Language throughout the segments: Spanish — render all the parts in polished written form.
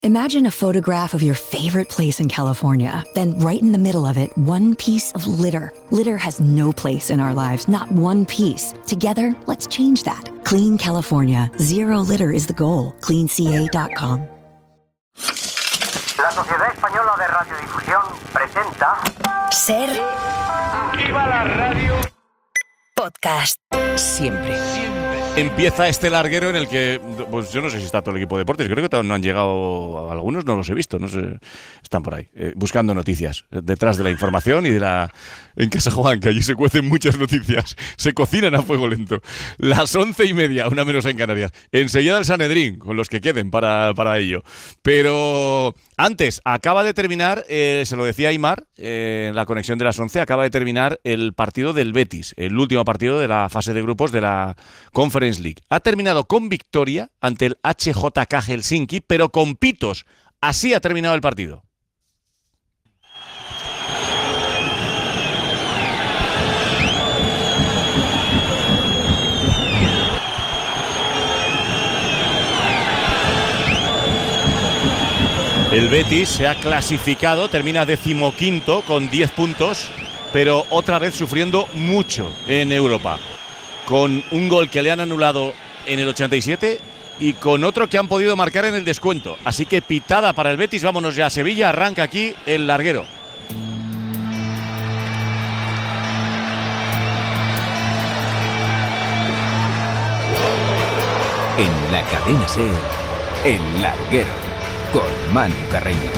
Imagine a photograph of your favorite place in California. Then right in the middle of it, one piece of litter. Litter has no place in our lives, not one piece. Together, let's change that. Clean California. Zero litter is the goal. CleanCA.com. La Sociedad Española de Radiodifusión presenta... Ser... ¡Viva la radio! Podcast. Siempre. Empieza este larguero en el que, pues yo no sé si está todo el equipo de deportes, creo que no han llegado algunos, no los he visto, no sé, están por ahí, buscando noticias, detrás de la información y de la... En Casa Juan, que allí se cuecen muchas noticias, se cocinan a fuego lento. Las 11:30, una menos en Canarias. Enseguida el Sanedrín, con los que queden para ello. Pero antes, acaba de terminar, se lo decía Aimar, en la conexión de las 11, acaba de terminar el partido del Betis, el último partido de la fase de grupos de la Conference League. Ha terminado con victoria ante el HJK Helsinki, pero con pitos. Así ha terminado el partido. El Betis se ha clasificado, termina 15º con 10 puntos, pero otra vez sufriendo mucho en Europa. Con un gol que le han anulado en el 87 y con otro que han podido marcar en el descuento. Así que pitada para el Betis, vámonos ya a Sevilla, arranca aquí el larguero. En la cadena SER, el larguero. Con Manu Carreño.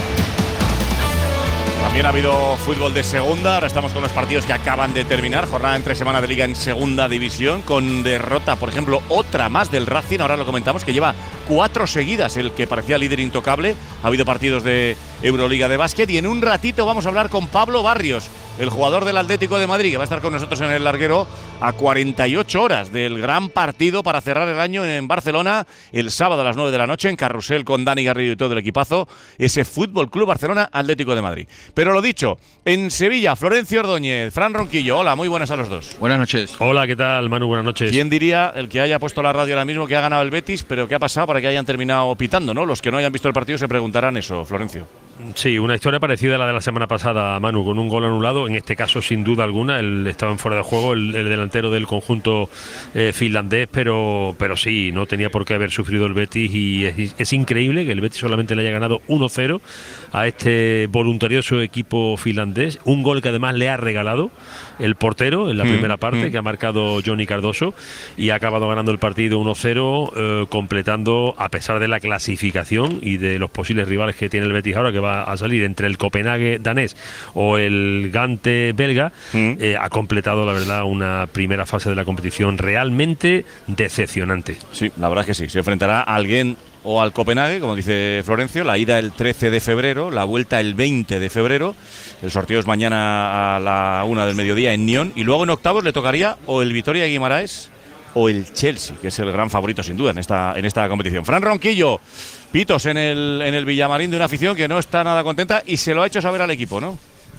También ha habido fútbol de segunda, ahora estamos con los partidos que acaban de terminar, jornada entre semana de Liga en segunda división, con derrota, por ejemplo, otra más del Racing, ahora lo comentamos, que lleva 4 seguidas, el que parecía líder intocable. Ha habido partidos de Euroliga de básquet y en un ratito vamos a hablar con Pablo Barrios, el jugador del Atlético de Madrid, que va a estar con nosotros en el larguero a 48 horas del gran partido para cerrar el año en Barcelona, el sábado a las 9 de la noche, en Carrusel con Dani Garrido y todo el equipazo, ese Fútbol Club Barcelona Atlético de Madrid. Pero lo dicho, en Sevilla, Florencio Ordóñez, Fran Ronquillo, hola, muy buenas a los dos. Buenas noches. Hola, ¿qué tal, Manu? Buenas noches. ¿Quién diría, el que haya puesto la radio ahora mismo, que ha ganado el Betis, pero qué ha pasado para que hayan terminado pitando, ¿no? Los que no hayan visto el partido se preguntarán eso, Florencio. Sí, una historia parecida a la de la semana pasada, Manu, con un gol anulado, en este caso sin duda alguna, estaba en fuera de juego el delantero del conjunto finlandés, pero sí, no tenía por qué haber sufrido el Betis y es increíble que el Betis solamente le haya ganado 1-0 a este voluntarioso equipo finlandés, un gol que además le ha regalado el portero en la primera parte, que ha marcado Johnny Cardoso, y ha acabado ganando el partido 1-0, completando, a pesar de la clasificación y de los posibles rivales que tiene el Betis ahora, que va a salir entre el Copenhague danés o el Gante belga, ha completado, la verdad, una primera fase de la competición realmente decepcionante. Sí, la verdad es que sí, se enfrentará a alguien o al Copenhague, como dice Florencio, la ida el 13 de febrero, la vuelta el 20 de febrero, el sorteo es mañana a la 1 del mediodía en Nyon, y luego en octavos le tocaría o el Vitoria Guimaraes o el Chelsea, que es el gran favorito sin duda en esta competición. Fran Ronquillo, pitos en el Villamarín de una afición que no está nada contenta y se lo ha hecho saber al equipo, ¿no?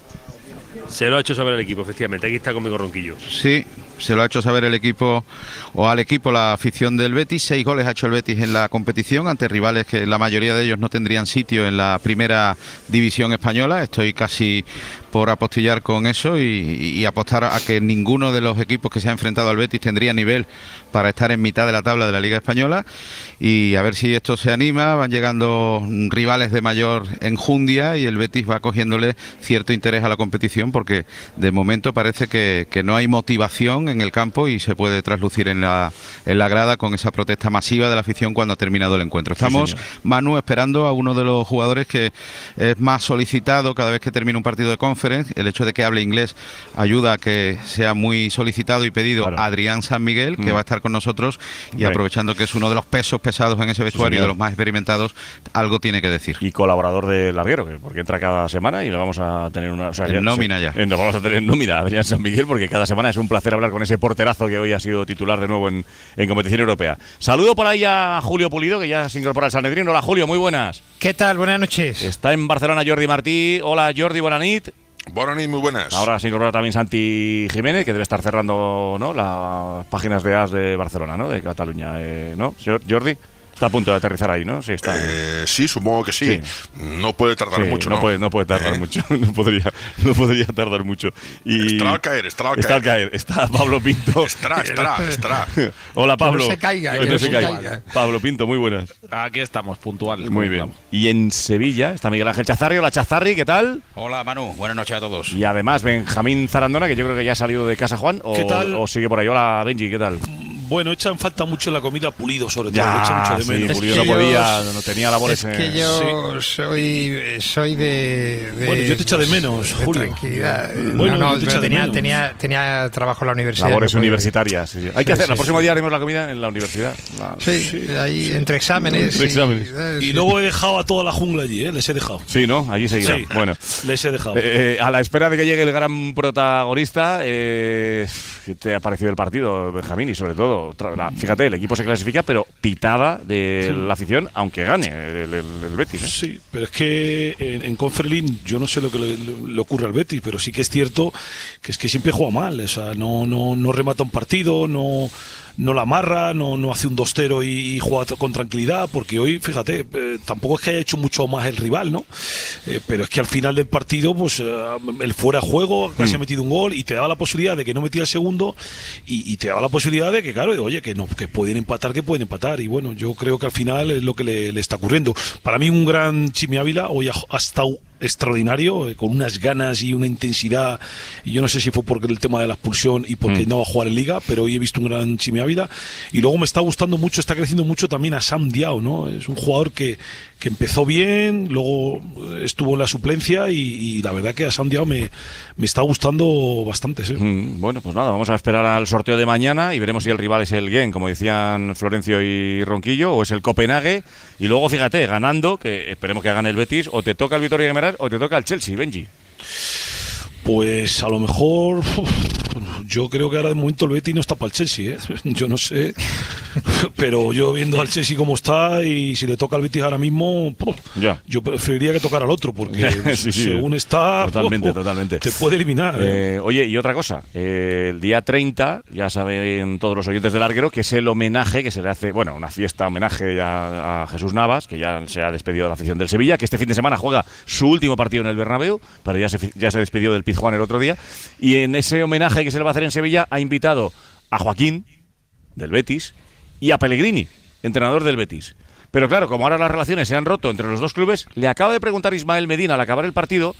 Se lo ha hecho saber el equipo, efectivamente. Aquí está conmigo Ronquillo. Sí, se lo ha hecho saber el equipo, o al equipo, la afición del Betis. 6 goles ha hecho el Betis en la competición ante rivales que la mayoría de ellos no tendrían sitio en la primera división española. Estoy casi por apostillar con eso y apostar a que ninguno de los equipos que se ha enfrentado al Betis tendría nivel para estar en mitad de la tabla de la Liga Española, y a ver si esto se anima. Van llegando rivales de mayor enjundia y el Betis va cogiéndole cierto interés a la competición, porque de momento parece que no hay motivación en el campo y se puede traslucir en la grada con esa protesta masiva de la afición cuando ha terminado el encuentro. Estamos, sí, Manu, esperando a uno de los jugadores que es más solicitado cada vez que termina un partido de Conference. El hecho de que hable inglés ayuda a que sea muy solicitado y pedido. Claro. Adrián San Miguel, que va a estar con nosotros, y aprovechando que es uno de los pesos pesados en ese vestuario, de los más experimentados, algo tiene que decir. Y colaborador de Larguero, porque entra cada semana y lo vamos a tener una... O sea, en nómina ya. Nos vamos a tener en nómina Adrián San Miguel, porque cada semana es un placer hablar con ese porterazo que hoy ha sido titular de nuevo en competición europea. Saludo por ahí a Julio Pulido, que ya se incorpora al Sanedrín. Hola, Julio, muy buenas. ¿Qué tal? Buenas noches. Está en Barcelona Jordi Martí. Hola, Jordi, buenas nit. Buenas noches, muy buenas. Ahora se incorpora también Santi Jiménez, que debe estar cerrando, ¿no?, las páginas de AS de Barcelona, ¿no?, de Cataluña, ¿no, Jordi? Está a punto de aterrizar ahí, ¿no? Sí, está. Sí, supongo que sí. No puede tardar mucho, ¿no? No puede tardar mucho. No podría tardar mucho. Y Estará al caer. Está Pablo Pinto. Estará. Hola, Pablo. Que no se caiga. Que no se caiga. Pablo Pinto, muy buenas. Aquí estamos, puntuales. Muy bien. Y en Sevilla está Miguel Ángel Chazarri. Hola, Chazarri, ¿qué tal? Hola, Manu. Buenas noches a todos. Y además Benjamín Zarandona, que yo creo que ya ha salido de casa, Juan. ¿Qué tal? O sigue por ahí. Hola, Benji, ¿qué tal? Bueno, echan falta mucho la comida Pulido, sobre todo. Ya, Echa mucho de menos. Pulido no podía, no tenía labores. Es que yo soy de. Bueno, yo te echo de menos, Julio. Tranquilidad. Bueno, no, yo te echo de menos. tenía trabajo en la universidad. Labores no universitarias. Sí. Hay que hacer. El próximo día haremos la comida en la universidad. Sí, ahí entre exámenes. Y luego he dejado a toda la jungla allí, les he dejado. Sí, ¿no? Allí seguirá. Sí, bueno, les he dejado. A la espera de que llegue el gran protagonista, ¿qué te ha parecido el partido, Benjamín? Y sobre todo, fíjate, el equipo se clasifica, pero pitada de la afición, aunque gane el Betis. Sí, pero es que en Conferlin yo no sé lo que le ocurre al Betis, pero sí que es cierto que es que siempre juega mal, o sea, no remata un partido, no la amarra, no hace un 2-0 y juega con tranquilidad, porque hoy, fíjate, tampoco es que haya hecho mucho más el rival, ¿no? Pero es que al final del partido, pues el fuera de juego, casi ha metido un gol y te daba la posibilidad de que no metía el segundo y te daba la posibilidad de que, claro, oye, que pueden empatar, y bueno, yo creo que al final es lo que le está ocurriendo. Para mí un gran Chimi Ávila hoy ha estado extraordinario, con unas ganas y una intensidad, y yo no sé si fue porque el tema de la expulsión y porque no va a jugar en Liga, pero hoy he visto un gran Chimi Ávila, y luego me está gustando mucho, está creciendo mucho también a Sam Diao, ¿no? Es un jugador que empezó bien, luego estuvo en la suplencia y la verdad que a Sam Diao me está gustando bastante, sí. Bueno, pues nada, vamos a esperar al sorteo de mañana y veremos si el rival es el Genk, como decían Florencio y Ronquillo, o es el Copenhague, y luego fíjate, ganando, que esperemos que gane el Betis, o te toca el Vitoria Guimarães o te toca el Chelsea, Benji. Pues a lo mejor yo creo que ahora de momento el Betis no está para el Chelsea, ¿eh? Yo no sé, pero yo viendo al Chelsea cómo está y si le toca al Betis ahora mismo, yo preferiría que tocara al otro, porque según está, totalmente. te puede eliminar. Oye, y otra cosa, el día 30, ya saben todos los oyentes del Larguero, que es el homenaje que se le hace, bueno, una fiesta homenaje a Jesús Navas, que ya se ha despedido de la afición del Sevilla, que este fin de semana juega su último partido en el Bernabéu, pero ya se despidió del Pizjuán el otro día, y en ese homenaje que se le va a hacer en Sevilla ha invitado a Joaquín, del Betis, y a Pellegrini, entrenador del Betis. Pero claro, como ahora las relaciones se han roto entre los dos clubes, le acaba de preguntar Ismael Medina al acabar el partido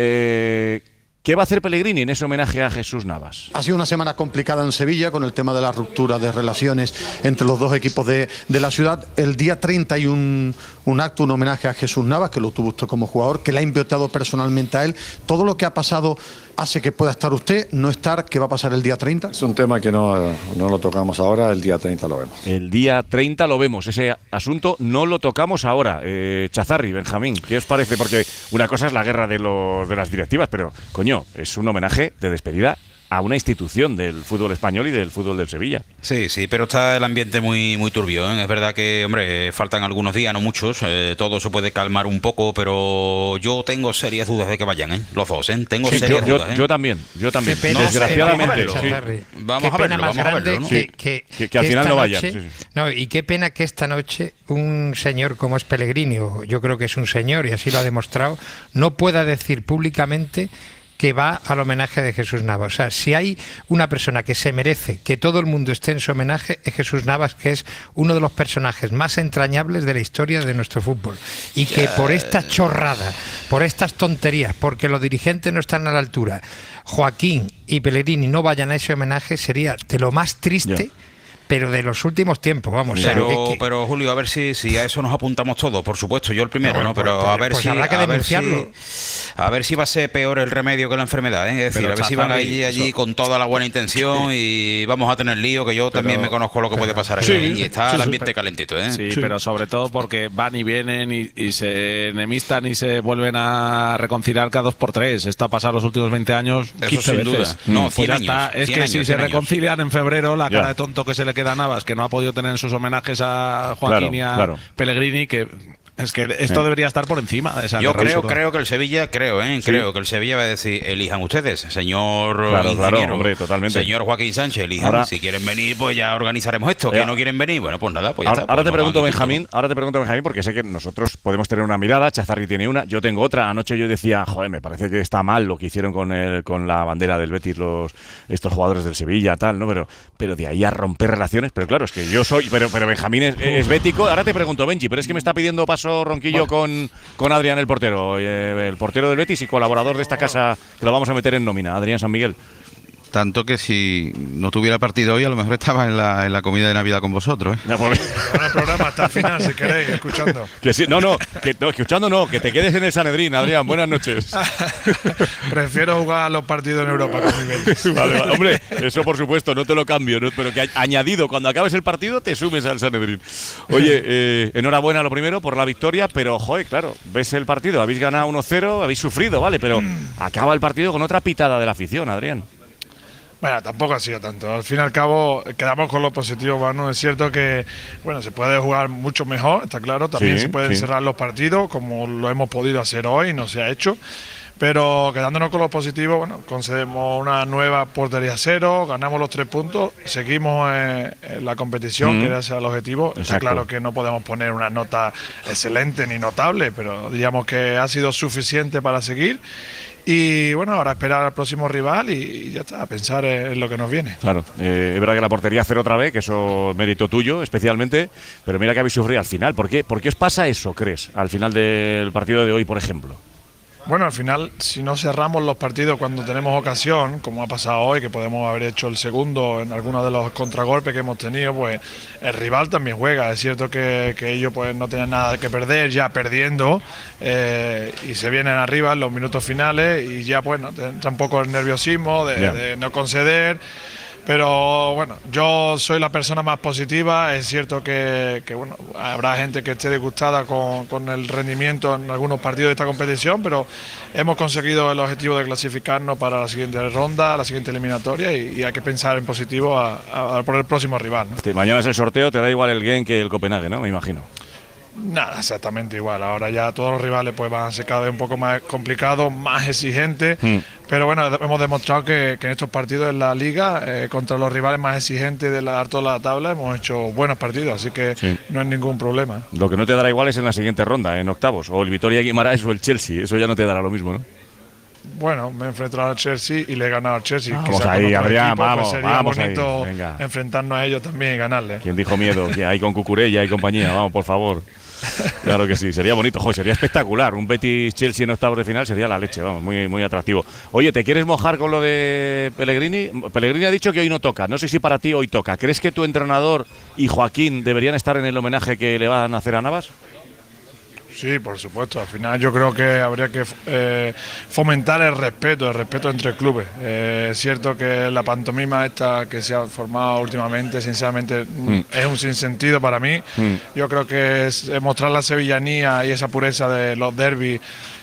¿qué va a hacer Pellegrini en ese homenaje a Jesús Navas? Ha sido una semana complicada en Sevilla con el tema de la ruptura de relaciones entre los dos equipos de la ciudad. El día 30 hay un acto, un homenaje a Jesús Navas, que lo tuvo usted como jugador, que le ha invitado personalmente a él. Todo lo que ha pasado hace que pueda estar usted, no estar. ¿Qué va a pasar el día 30? Es un tema que no lo tocamos ahora, el día 30 lo vemos. El día 30 lo vemos, ese asunto no lo tocamos ahora. Chazarri, Benjamín, ¿qué os parece? Porque una cosa es la guerra de las directivas, pero, coño, es un homenaje de despedida a una institución del fútbol español y del fútbol del Sevilla. Sí, pero está el ambiente muy turbió, ¿eh? Es verdad que, hombre, faltan algunos días, no muchos, todo se puede calmar un poco, pero yo tengo serias dudas de que vayan, los dos, Tengo serias dudas, Yo también. Pena, desgraciadamente. Vamos a verlo, ¿no? Que al final no vayan. No, y qué pena que esta noche un señor como es Pellegrini, o yo creo que es un señor y así lo ha demostrado, no pueda decir públicamente que va al homenaje de Jesús Navas. O sea, si hay una persona que se merece que todo el mundo esté en su homenaje, es Jesús Navas, que es uno de los personajes más entrañables de la historia de nuestro fútbol. Y que por esta chorrada, por estas tonterías, porque los dirigentes no están a la altura, Joaquín y Pellegrini no vayan a ese homenaje, sería de lo más triste. Pero de los últimos tiempos, vamos. Pero Julio, a ver si a eso nos apuntamos todos, por supuesto, yo el primero, ¿no? Pero a ver si habrá que denunciarlo. A ver si va a ser peor el remedio que la enfermedad, ¿eh? Es decir, a ver si van allí con toda la buena intención y vamos a tener lío, que yo también me conozco lo que puede pasar aquí. Y está el ambiente calentito, ¿eh? Sí, pero sobre todo porque van y vienen y se enemistan y se vuelven a reconciliar cada 2 por 3. Esto ha pasado los últimos 20 años, 15 sin veces. Duda. No, 100 años. Es que si se reconcilian en febrero, la cara de tonto que se le queda a Navas, que no ha podido tener en sus homenajes a Joaquín y a Pellegrini, que Es que esto debería estar por encima de esa. Yo creo que el Sevilla, creo que el Sevilla va a decir, elijan ustedes, señor ingeniero, hombre, totalmente. señor Joaquín Sánchez, elijan. Ahora, si quieren venir, pues ya organizaremos esto. Que no quieren venir, bueno, pues nada, pues ya está. Ahora pues te pregunto, Benjamín, porque sé que nosotros podemos tener una mirada, Chazarri tiene una, yo tengo otra. Anoche yo decía, joder, me parece que está mal lo que hicieron con la bandera del Betis estos jugadores del Sevilla, tal, ¿no? Pero de ahí a romper relaciones, pero claro, es que yo soy, pero Benjamín es bético. Ahora te pregunto, Benji, pero es que me está pidiendo paso Ronquillo con Adrián, el portero del Betis y colaborador de esta casa, que lo vamos a meter en nómina, Adrián San Miguel. Tanto que si no tuviera partido hoy, a lo mejor estaba en la comida de Navidad con vosotros, ¿eh? Bueno, el programa hasta el final, si queréis, escuchando. Que sí, escuchando no, que te quedes en el Sanedrín, Adrián. Buenas noches. Prefiero jugar los partidos en Europa con mi Betis. Vale, hombre, eso por supuesto, no te lo cambio, ¿no? Pero que añadido, cuando acabes el partido, te sumes al Sanedrín. Oye, enhorabuena lo primero por la victoria, pero, joder, claro, ves el partido, habéis ganado 1-0, habéis sufrido, ¿vale? Pero acaba el partido con otra pitada de la afición, Adrián. Bueno, tampoco ha sido tanto. Al fin y al cabo, quedamos con lo positivo, Manu. Es cierto que, bueno, se puede jugar mucho mejor, está claro. También se pueden cerrar los partidos, como lo hemos podido hacer hoy, no se ha hecho. Pero quedándonos con lo positivo, bueno, concedemos una nueva portería cero, ganamos los 3 puntos, seguimos en la competición, que era ese el objetivo. Está claro que no podemos poner una nota excelente ni notable, pero diríamos que ha sido suficiente para seguir. Y bueno, ahora esperar al próximo rival y ya está, a pensar en lo que nos viene. Claro, es verdad que la portería cero otra vez, que eso es mérito tuyo especialmente, pero mira que habéis sufrido al final. ¿Por qué os pasa eso, crees, al final del partido de hoy, por ejemplo? Bueno, al final, si no cerramos los partidos cuando tenemos ocasión, como ha pasado hoy, que podemos haber hecho el segundo en algunos de los contragolpes que hemos tenido, pues el rival también juega. Es cierto que ellos pues no tienen nada que perder, ya perdiendo, y se vienen arriba en los minutos finales y ya pues no, entra un poco el nerviosismo de no conceder. Pero bueno, yo soy la persona más positiva. Es cierto que bueno, habrá gente que esté disgustada con el rendimiento en algunos partidos de esta competición, pero hemos conseguido el objetivo de clasificarnos para la siguiente ronda, la siguiente eliminatoria, y hay que pensar en positivo por el próximo rival, ¿no? Mañana es el sorteo, te da igual el Genk que el Copenhague, ¿no? Me imagino. Nada, exactamente igual. Ahora ya todos los rivales pues van a ser cada vez un poco más complicados, más exigentes. Pero bueno, hemos demostrado que en estos partidos en la Liga, contra los rivales más exigentes de la alto de la tabla, hemos hecho buenos partidos, así que no hay ningún problema. Lo que no te dará igual es en la siguiente ronda, en octavos, o el Vitoria Guimarães o el Chelsea. Eso ya no te dará lo mismo, ¿no? Bueno, me he enfrentado al Chelsea y le he ganado al Chelsea. Vamos ahí, Adrián, pues sería bonito ahí. enfrentarnos a ellos también y ganarles. ¿Quién dijo miedo? Que hay con Cucurella y compañía, vamos, por favor. Claro que sí, sería bonito, joder, sería espectacular. Un Betis-Chelsea en octavos de final sería la leche, vamos, muy, muy atractivo. Oye, ¿te quieres mojar con lo de Pellegrini? Pellegrini ha dicho que hoy no toca, no sé si para ti hoy toca. ¿Crees que tu entrenador y Joaquín deberían estar en el homenaje que le van a hacer a Navas? Sí, por supuesto. Al final yo creo que habría que fomentar el respeto entre clubes. Es cierto que la pantomima esta que se ha formado últimamente, sinceramente, es un sinsentido para mí. Yo creo que es mostrar la sevillanía y esa pureza de los derbis.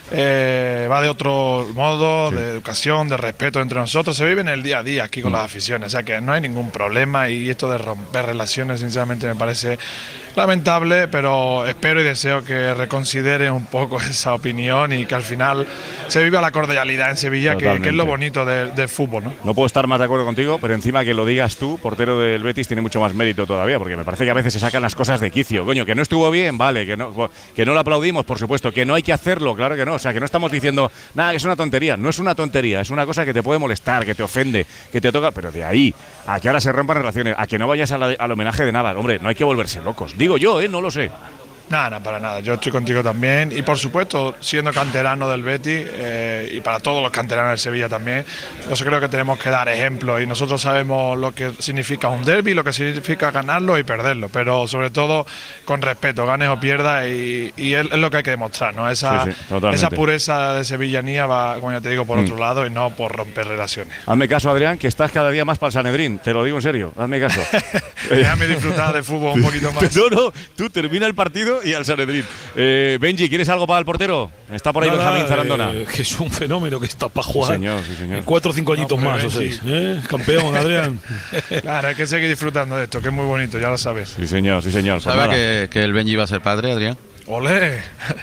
Va de otro modo, de educación, de respeto entre nosotros. Se vive en el día a día aquí con las aficiones, o sea que no hay ningún problema, y esto de romper relaciones sinceramente me parece lamentable, pero espero y deseo que reconsideren un poco esa opinión y que al final se viva la cordialidad en Sevilla, que es lo bonito del fútbol, ¿no? No puedo estar más de acuerdo contigo, pero encima que lo digas tú, portero del Betis, tiene mucho más mérito todavía, porque me parece que a veces se sacan las cosas de quicio. Coño, que no estuvo bien, vale, que no lo aplaudimos, por supuesto, que no hay que hacerlo, claro que no. O sea, que no estamos diciendo, nada, que es una tontería. No es una tontería, es una cosa que te puede molestar, que te ofende, que te toca, pero de ahí a que ahora se rompan relaciones, a que no vayas al homenaje de Navas, hombre, no hay que volverse locos. Digo yo, no lo sé. Nada, para nada. Yo estoy contigo también. Y por supuesto, siendo canterano del Betis, y para todos los canteranos del Sevilla también, yo creo que tenemos que dar ejemplo. Y nosotros sabemos lo que significa un derbi, lo que significa ganarlo y perderlo. Pero sobre todo con respeto, ganes o pierdas. Y es lo que hay que demostrar, ¿no? Esa pureza de sevillanía va, como ya te digo, por otro lado y no por romper relaciones. Hazme caso, Adrián, que estás cada día más para el Sanedrín. Te lo digo en serio. Hazme caso. Déjame disfrutar de fútbol un poquito más. No, tú termina el partido y al Sanedrín. Benji, ¿quieres algo para el portero? Está por ahí Benjamín Zarandona. Que es un fenómeno que está para jugar. Sí, señor. 4 o 5 añitos más o 6. Campeón, Adrián. Claro, hay que seguir disfrutando de esto, que es muy bonito, ya lo sabes. Sí, señor. ¿Sabes que el Benji va a ser padre, Adrián? ¡Olé!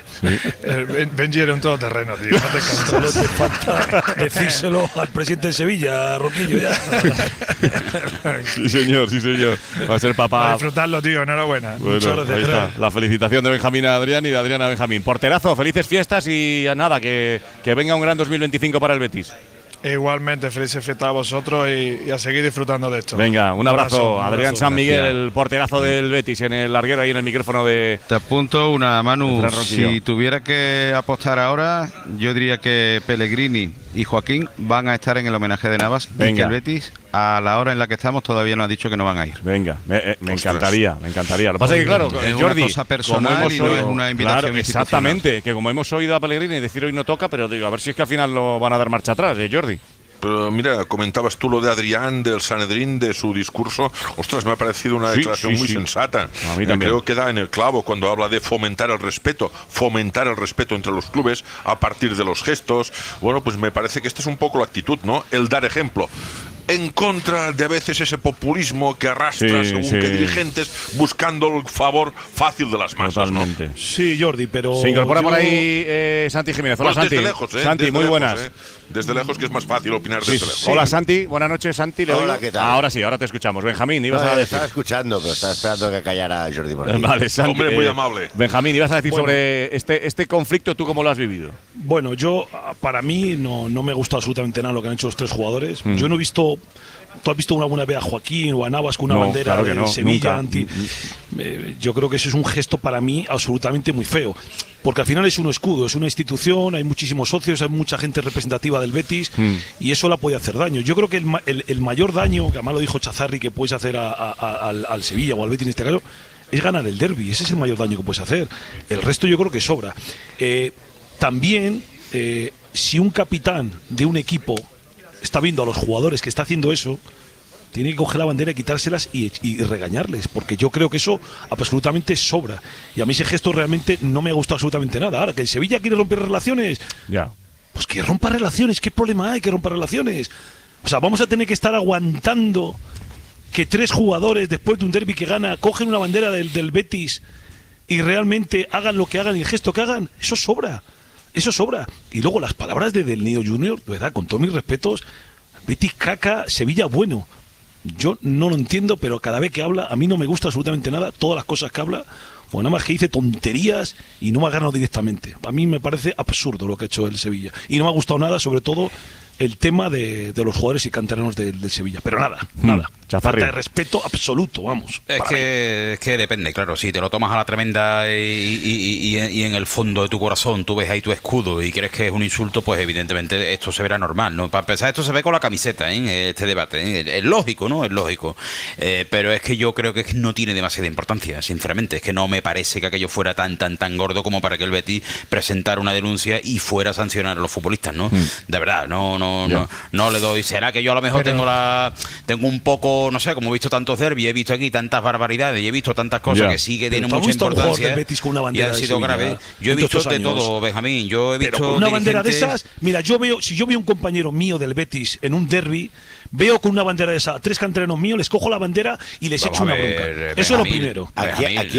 Benji era un todoterreno, tío. No te canso. Solo te falta decírselo al presidente de Sevilla, Roquillo, ya. Sí, señor, sí, señor. Va a ser papá. A disfrutarlo, tío. Enhorabuena. Bueno, ahí está. La felicitación de Benjamín a Adrián y de Adrián a Benjamín. Porterazo, felices fiestas y nada, que venga un gran 2025 para el Betis. Igualmente, felices fiestas a vosotros y a seguir disfrutando de esto. Venga, un abrazo. Adrián San Miguel, gracias. el porterazo del Betis en el larguero, ahí en el micrófono de... Te apunto una, Manu. Fran Ronquillo. Si tuviera que apostar ahora, yo diría que Pellegrini y Joaquín van a estar en el homenaje de Navas. Y Venga. que el Betis, a la hora en la que estamos, todavía no ha dicho que no van a ir. Venga, me encantaría, me encantaría. Lo que pasa es que, claro, Es Jordi, una cosa personal como hemos y no es una invitación claro, institucional. exactamente, que como hemos oído a Pellegrini decir hoy no toca, pero digo, a ver si es que al final lo van a dar marcha atrás, Jordi. Pero mira, comentabas tú lo de Adrián, del Sanedrín, de su discurso. Ostras, me ha parecido una declaración muy sensata. A mí también. Creo que da en el clavo cuando habla de fomentar el respeto entre los clubes a partir de los gestos. Bueno, pues me parece que esta es un poco la actitud, ¿no? El dar ejemplo. En contra de a veces ese populismo que arrastra según qué dirigentes buscando el favor fácil de las masas. Totalmente. ¿no? Sí, Jordi, pero... Se incorpora por ahí Santi Jiménez. Hola, Pues Santi. desde lejos, Santi, desde muy lejos, buenas. Desde lejos, que es más fácil opinar desde lejos. Hola, Santi. Buenas noches, Santi. ¿Le Hola, oigo? ¿qué tal? Ahora sí, ahora te escuchamos. Benjamín, ibas a decir. Estaba escuchando, pero estaba esperando que callara Jordi por aquí. Vale, Santi. Hombre, muy amable. Benjamín, ibas a decir Bueno. sobre este conflicto, ¿tú cómo lo has vivido? Bueno, yo, para mí, no me gusta absolutamente nada lo que han hecho los tres jugadores. Yo no he visto... ¿Tú has visto alguna vez a Joaquín o a Navas con una bandera claro que de no, Sevilla nunca. yo creo que eso es un gesto para mí absolutamente muy feo. Porque al final es un escudo, es una institución, hay muchísimos socios, hay mucha gente representativa del Betis y eso la puede hacer daño. Yo creo que el mayor daño, que además lo dijo Chazarri, que puedes hacer al Sevilla o al Betis en este caso, es ganar el derbi. Ese es el mayor daño que puedes hacer. El resto yo creo que sobra. También, si un capitán de un equipo está viendo a los jugadores que está haciendo eso, tiene que coger la bandera y quitárselas y regañarles, porque yo creo que eso absolutamente sobra. Y a mí ese gesto realmente no me ha gustado absolutamente nada. Ahora, que el Sevilla quiere romper relaciones, Ya. pues que rompa relaciones. ¿Qué problema hay que rompa relaciones? O sea, vamos a tener que estar aguantando que tres jugadores, después de un derbi que gana, cogen una bandera del Betis y realmente hagan lo que hagan y el gesto que hagan. Eso sobra. Eso sobra. Y luego las palabras del Nido Junior, ¿verdad? Con todos mis respetos, Betis caca, Sevilla bueno. Yo no lo entiendo, pero cada vez que habla, a mí no me gusta absolutamente nada. Todas las cosas que habla, o nada más que dice tonterías y no me ha ganado directamente. A mí me parece absurdo lo que ha hecho el Sevilla. Y no me ha gustado nada, sobre todo, el tema de los jugadores y canteranos del Sevilla. Pero nada. Chazarri. Falta de respeto absoluto, vamos. Es que depende, claro. Si te lo tomas a la tremenda y en el fondo de tu corazón tú ves ahí tu escudo y crees que es un insulto, pues evidentemente esto se verá normal, ¿no? Para empezar, esto se ve con la camiseta, este debate. Es lógico, ¿no? Es lógico. Pero es que yo creo que no tiene demasiada importancia, sinceramente. Es que no me parece que aquello fuera tan gordo como para que el Betis presentara una denuncia y fuera a sancionar a los futbolistas, ¿no? De verdad, no le doy. Será que yo a lo mejor tengo un poco, no sé, como he visto tantos derbis, he visto aquí tantas barbaridades y he visto tantas cosas que sí que tienen mucha importancia y han sido graves. Yo he visto de todo, Benjamín. Yo he visto con una bandera de dirigentes- esas, mira, si yo veo un compañero mío del Betis en un derbi, veo con una bandera de esas a tres canteranos míos, les cojo la bandera y les Vamos echo una a ver, bronca. Eso es lo Benjamín, primero. Benjamín,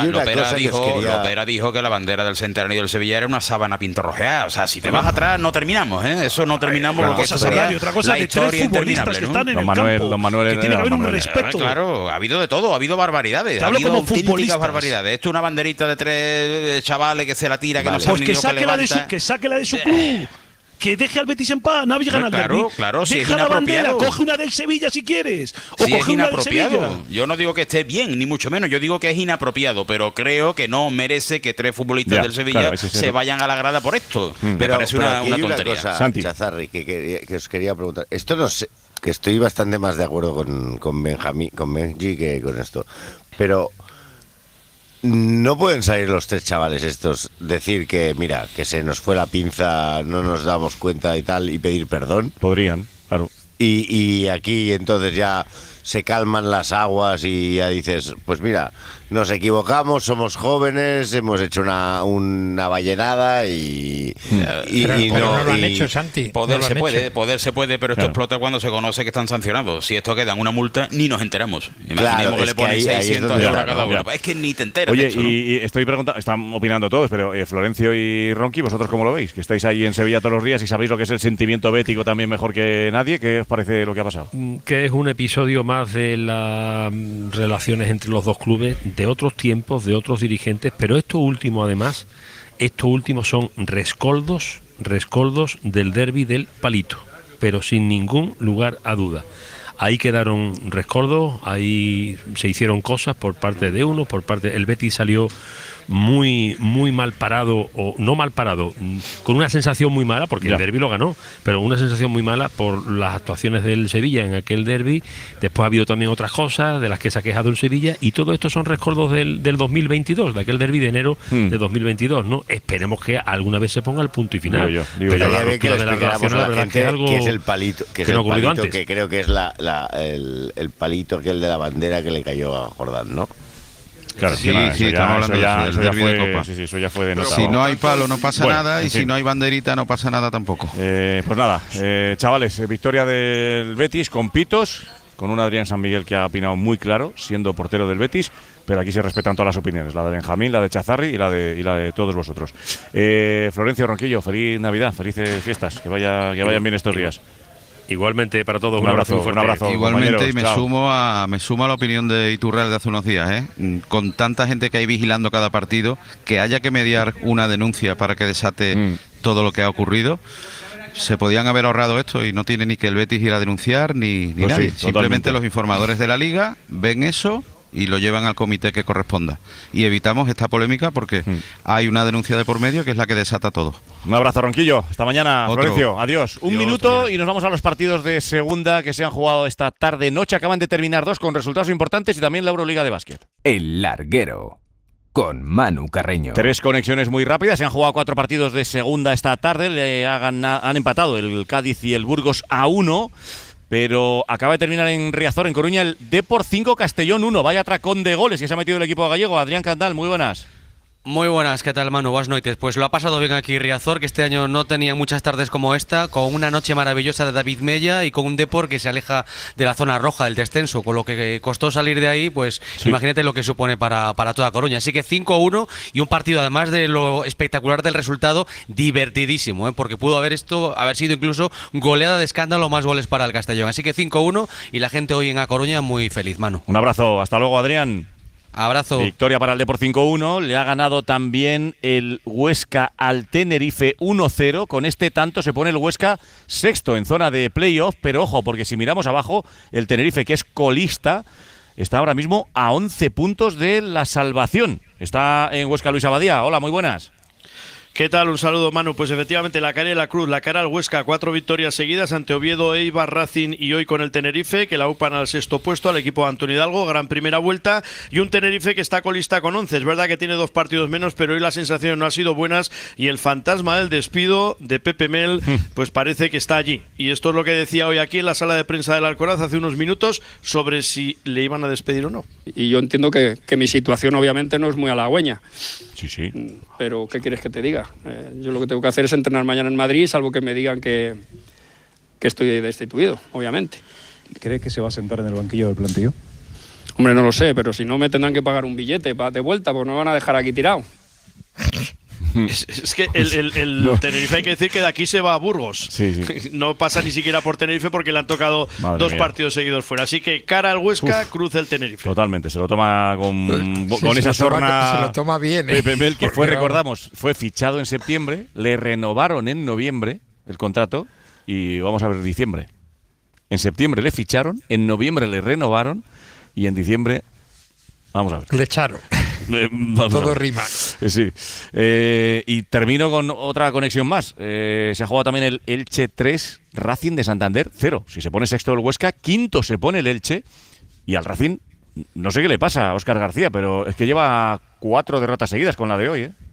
Lopera dijo que la bandera del Centenario del Sevilla era una sábana pintorrojeada. O sea, si te vas atrás no terminamos, ¿eh? Eso no terminamos porque eso sería otra cosa la de tres historia futbolistas interminable, que ¿no? están en el campo, que tiene que haber un respeto. Claro, ha habido de todo, ha habido barbaridades, Te ha hablo habido como auténticas futbolistas. barbaridades. Esto es una banderita de tres chavales que se la tira, que no saben Pues ni que lo que saque la de levanta. que saque la de su club. Que deje al Betis en paz, nadie gana el Claro, derbi. claro, si es Deja la bandera, inapropiado. coge una del Sevilla si quieres. O Sí, es coge una del inapropiado. Sevilla. Yo no digo que esté bien, ni mucho menos. Yo digo que es inapropiado, pero creo que no merece que tres futbolistas Ya, del Sevilla claro, ese es se el- vayan a la grada por esto. Me Pero parece una aquí hay tontería. cosa, Chazarri, que os quería preguntar. Esto no sé, que estoy bastante más de acuerdo con Benjamín, con Benji que con esto. Pero no pueden salir los tres chavales estos, decir que, mira, que se nos fue la pinza, no nos damos cuenta y tal, y pedir perdón. Podrían, claro. Y aquí entonces ya se calman las aguas y ya dices, pues mira, nos equivocamos, somos jóvenes, hemos hecho una ballenada y pero no lo han hecho, Santi. Poder se puede, pero esto explota cuando se conoce que están sancionados. Si esto queda una multa, ni nos enteramos. Imaginemos que le ponen 600 euros a cada uno. Es que ni te enteras. Oye, de eso, ¿no? y estoy preguntando, están opinando todos, pero Florencio y Ronqui, ¿vosotros cómo lo veis? Que estáis ahí en Sevilla todos los días y sabéis lo que es el sentimiento bético también mejor que nadie. ¿Qué os parece lo que ha pasado? Que es un episodio más de las relaciones entre los dos clubes, de otros tiempos, de otros dirigentes, pero esto último además, son rescoldos del derbi del Palito, pero sin ningún lugar a duda. Ahí quedaron rescoldos, ahí se hicieron cosas por parte de uno, el Betis salió muy mal parado, o no mal parado, con una sensación muy mala, porque el derbi lo ganó, pero una sensación muy mala por las actuaciones del Sevilla en aquel derbi. Después ha habido también otras cosas de las que se ha quejado el Sevilla, y todo esto son recuerdos del 2022, de aquel derbi de enero de 2022, ¿no? Esperemos que alguna vez se ponga el punto y final. Pero la ruptura de la relación, la verdad que es algo que es el palito, que no ocurrido antes. Que creo que es el palito aquel de la bandera que le cayó a Jordán, ¿no? Claro, sí, estamos hablando del derbi de Copa. Sí, eso ya fue de nota. Si no hay palo no pasa nada, y si no hay banderita no pasa nada tampoco. Pues nada, chavales, victoria del Betis con pitos, con un Adrián San Miguel que ha opinado muy claro, siendo portero del Betis, pero aquí se respetan todas las opiniones, la de Benjamín, la de Chazarri y la de todos vosotros. Florencio, Ronquillo, feliz Navidad, felices fiestas, que vayan bien estos días. Igualmente para todos, un abrazo. Igualmente, y me sumo a la opinión de Iturralde de hace unos días, con tanta gente que hay vigilando cada partido, que haya que mediar una denuncia para que desate todo lo que ha ocurrido. Se podían haber ahorrado esto y no tiene ni que el Betis ir a denunciar ni pues nadie. Sí, simplemente los informadores de la Liga ven eso y lo llevan al comité que corresponda. Y evitamos esta polémica porque hay una denuncia de por medio que es la que desata todo. Un abrazo, Ronquillo. Hasta mañana, Florencio. Adiós. Un minuto también. Y nos vamos a los partidos de segunda que se han jugado esta tarde-noche. Acaban de terminar 2 con resultados importantes y también la Euroliga de básquet. El Larguero, con Manu Carreño. 3 conexiones muy rápidas. Se han jugado 4 partidos de segunda esta tarde. Han empatado el Cádiz y el Burgos a 1. Pero acaba de terminar en Riazor, en Coruña, el Depor 5, Castellón 1. Vaya tracón de goles que se ha metido el equipo gallego. Adrián Candal, muy buenas. Muy buenas, ¿qué tal, Manu? Buenas noches. Pues lo ha pasado bien aquí Riazor, que este año no tenía muchas tardes como esta, con una noche maravillosa de David Mella y con un Depor que se aleja de la zona roja del descenso, con lo que costó salir de ahí, pues sí. Imagínate lo que supone para toda Coruña. Así que 5-1 y un partido, además de lo espectacular del resultado, divertidísimo, porque pudo haber sido incluso goleada de escándalo, más goles para el Castellón. Así que 5-1 y la gente hoy en A Coruña muy feliz, Manu. Un abrazo, hasta luego, Adrián. Abrazo. Victoria para el Depor 5-1. Le ha ganado también el Huesca al Tenerife 1-0. Con este tanto se pone el Huesca sexto en zona de playoff. Pero ojo, porque si miramos abajo, el Tenerife, que es colista, está ahora mismo a 11 puntos de la salvación. Está en Huesca Luis Abadía. Hola, muy buenas. ¿Qué tal? Un saludo, Manu. Pues efectivamente, la cara de la cruz, la cara al Huesca, 4 victorias seguidas ante Oviedo, Eibar, Racing y hoy con el Tenerife, que la upan al sexto puesto, al equipo de Antonio Hidalgo, gran primera vuelta, y un Tenerife que está colista con 11. Es verdad que tiene 2 partidos menos, pero hoy las sensaciones no han sido buenas y el fantasma del despido de Pepe Mel, pues parece que está allí. Y esto es lo que decía hoy aquí en la sala de prensa del Alcoraz hace unos minutos sobre si le iban a despedir o no. Y yo entiendo que mi situación obviamente no es muy halagüeña. Sí. Pero ¿qué quieres que te diga? Yo lo que tengo que hacer es entrenar mañana en Madrid, salvo que me digan que estoy destituido, obviamente. ¿Crees que se va a sentar en el banquillo del plantillo? Hombre, no lo sé, pero si no me tendrán que pagar un billete de vuelta, pues no me van a dejar aquí tirado. Es que el Tenerife, hay que decir que de aquí se va a Burgos. Sí. No pasa ni siquiera por Tenerife porque le han tocado Madre 2 mía. partidos seguidos fuera. Así que cara al Huesca, cruza el Tenerife. Totalmente, se lo toma con esa sorna. Se lo toma bien. Pepe Mel, que fue fichado en septiembre, le renovaron en noviembre el contrato y vamos a ver diciembre. En septiembre le ficharon, en noviembre le renovaron y en diciembre, vamos a ver. Le echaron. Todo rima. Sí. Y termino con otra conexión más. Se ha jugado también el Elche 3, Racing de Santander 0. Si se pone sexto el Huesca, quinto se pone el Elche. Y al Racing, no sé qué le pasa a Óscar García, pero es que lleva 4 derrotas seguidas con la de hoy,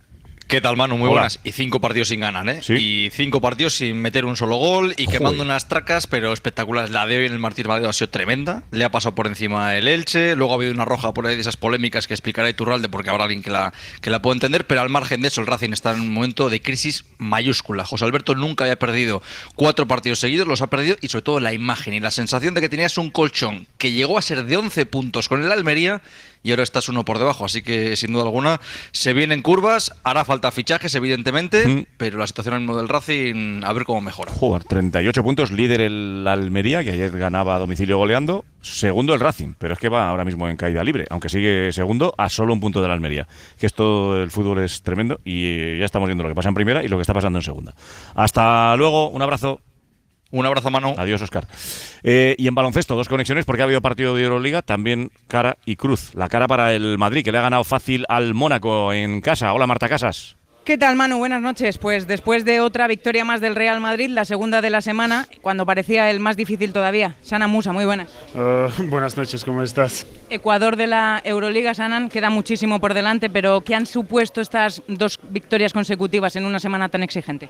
¿Qué tal, Manu? Muy Hola. buenas. Y 5 partidos sin ganar, ¿eh? Sí. Y 5 partidos sin meter un solo gol y quemando unas tracas, pero espectaculares. La de hoy en el Martínez Valero ha sido tremenda. Le ha pasado por encima el Elche. Luego ha habido una roja por ahí de esas polémicas que explicará Iturralde porque habrá alguien que la pueda entender. Pero al margen de eso, el Racing está en un momento de crisis mayúscula. José Alberto nunca había perdido 4 partidos seguidos, los ha perdido y sobre todo la imagen y la sensación de que tenías un colchón que llegó a ser de 11 puntos con el Almería y ahora estás uno por debajo. Así que, sin duda alguna, se vienen curvas, hará falta fichajes, evidentemente, pero la situación ahora mismo del Racing, a ver cómo mejora. Joder, 38 puntos, líder el Almería, que ayer ganaba a domicilio goleando. Segundo el Racing, pero es que va ahora mismo en caída libre, aunque sigue segundo a solo un punto del Almería. Que esto, el fútbol es tremendo y ya estamos viendo lo que pasa en primera y lo que está pasando en segunda. Hasta luego, un abrazo. Un abrazo, Manu. Adiós, Óscar. Y en baloncesto, 2 conexiones porque ha habido partido de Euroliga, también cara y cruz. La cara para el Madrid, que le ha ganado fácil al Mónaco en casa. Hola, Marta Casas. ¿Qué tal, Manu? Buenas noches. Pues después de otra victoria más del Real Madrid, la segunda de la semana, cuando parecía el más difícil todavía. Sana Musa, muy buenas. Buenas noches, ¿cómo estás? Ecuador de la Euroliga, Sanan, queda muchísimo por delante, pero ¿qué han supuesto estas 2 victorias consecutivas en una semana tan exigente?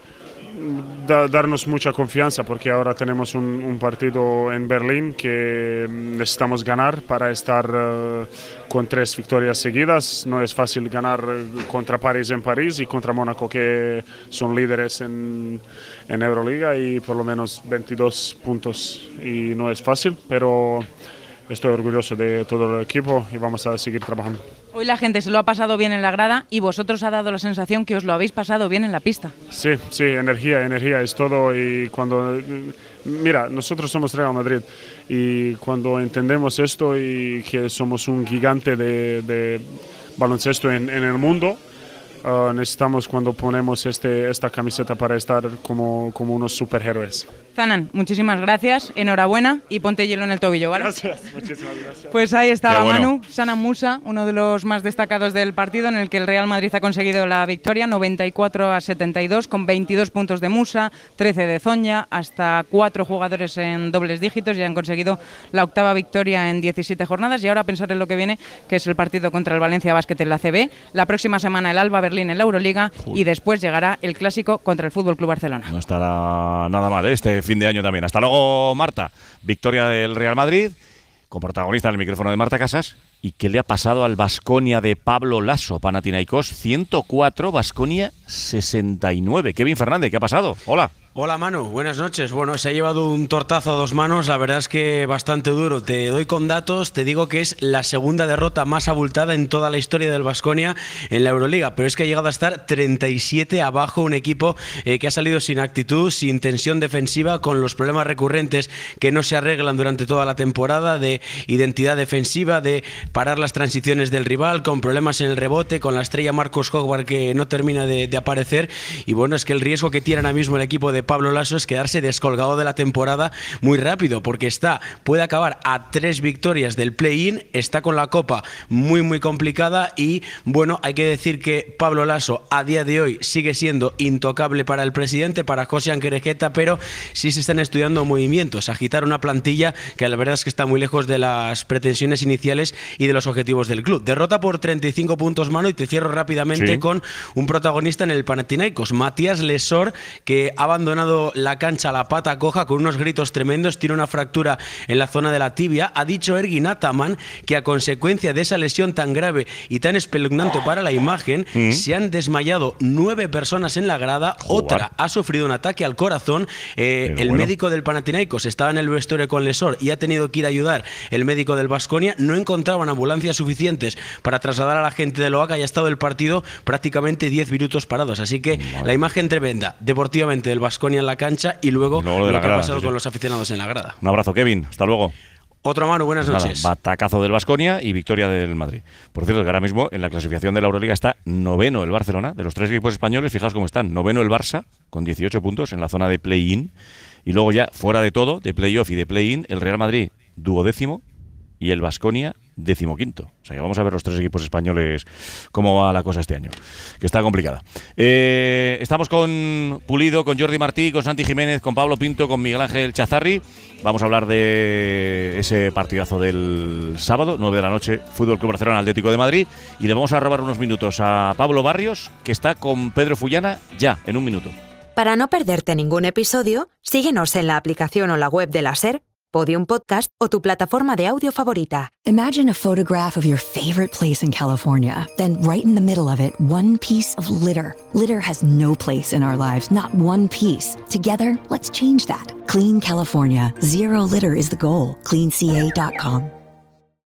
Darnos mucha confianza porque ahora tenemos un partido en Berlín que necesitamos ganar para estar con 3 victorias seguidas. No es fácil ganar contra París en París y contra Mónaco, que son líderes en Euroliga y por lo menos 22 puntos y no es fácil, pero estoy orgulloso de todo el equipo y vamos a seguir trabajando. Hoy la gente se lo ha pasado bien en la grada y vosotros ha dado la sensación que os lo habéis pasado bien en la pista. Sí, energía es todo y cuando... Mira, nosotros somos Real Madrid y cuando entendemos esto y que somos un gigante de baloncesto en el mundo, necesitamos cuando ponemos esta camiseta para estar como unos superhéroes. Zanan, muchísimas gracias, enhorabuena y ponte hielo en el tobillo, ¿vale? Gracias, muchísimas gracias. Pues ahí estaba Qué bueno. Manu, Sanan Musa, uno de los más destacados del partido en el que el Real Madrid ha conseguido la victoria, 94-72, con 22 puntos de Musa, 13 de Zoña, hasta 4 jugadores en dobles dígitos y han conseguido la 8ª victoria en 17 jornadas. Y ahora a pensar en lo que viene, que es el partido contra el Valencia Basket en la CB, la próxima semana el Alba Berlín en la Euroliga y después llegará el clásico contra el FC Barcelona. No estará nada mal este fin de año también. Hasta luego, Marta. Victoria del Real Madrid, con protagonista en el micrófono de Marta Casas. ¿Y qué le ha pasado al Baskonia de Pablo Laso? Panathinaikos 104, Baskonia 69. Kevin Fernández, ¿qué ha pasado? Hola. Hola Manu, buenas noches. Bueno, se ha llevado un tortazo a 2 manos, la verdad es que bastante duro. Te doy con datos, te digo que es la segunda derrota más abultada en toda la historia del Baskonia en la Euroliga, pero es que ha llegado a estar 37 abajo, un equipo que ha salido sin actitud, sin tensión defensiva, con los problemas recurrentes que no se arreglan durante toda la temporada, de identidad defensiva, de parar las transiciones del rival, con problemas en el rebote, con la estrella Marcos Howard que no termina de aparecer. Y bueno, es que el riesgo que tiene ahora mismo el equipo de Pablo Laso es quedarse descolgado de la temporada muy rápido, porque puede acabar a 3 victorias del play-in, está con la Copa muy complicada y bueno, hay que decir que Pablo Laso a día de hoy sigue siendo intocable para el presidente, para José Anquerejeta, pero sí se están estudiando movimientos, agitar una plantilla que la verdad es que está muy lejos de las pretensiones iniciales y de los objetivos del club. Derrota por 35 puntos, Mano, y te cierro rápidamente con un protagonista en el Panathinaikos, Matías Lesor, que ha abandonado la cancha a la pata coja con unos gritos tremendos, tiene una fractura en la zona de la tibia. Ha dicho Ergin Ataman que a consecuencia de esa lesión tan grave y tan espeluznante para la imagen, se han desmayado 9 personas en la grada, otra ha sufrido un ataque al corazón. El médico del Panathinaikos estaba en el vestuario con Lesor y ha tenido que ir a ayudar el médico del Baskonia. No encontraban ambulancias suficientes para trasladar a la gente del Oaca y ha estado el partido prácticamente 10 minutos parados. Así que la imagen tremenda deportivamente del Baskonia en la cancha y luego lo que ha pasado con los aficionados en la grada. Un abrazo, Kevin. Hasta luego. Otro Manu, buenas noches. Batacazo del Baskonia y victoria del Madrid. Por cierto, que ahora mismo en la clasificación de la Euroliga está 9º el Barcelona. De los 3 equipos españoles, fijaos cómo están. 9º el Barça, con 18 puntos en la zona de play-in. Y luego ya, fuera de todo, de play-off y de play-in, el Real Madrid, 12º, y el Baskonia 15º. O sea que vamos a ver los 3 equipos españoles cómo va la cosa este año, que está complicada. Estamos con Pulido, con Jordi Martí, con Santi Jiménez, con Pablo Pinto, con Miguel Ángel Chazarri. Vamos a hablar de ese partidazo del sábado, 9 de la noche, Fútbol Club Barcelona Atlético de Madrid, y le vamos a robar unos minutos a Pablo Barrios, que está con Pedro Fullana ya, en un minuto. Para no perderte ningún episodio, síguenos en la aplicación o la web de la SER, Podium Podcast o tu plataforma de audio favorita. Imagine a photograph of your favorite place in California. Then right in the middle of it, one piece of litter. Litter has no place in our lives, not one piece. Together, let's change that. Clean California. Zero litter is the goal. CleanCA.com.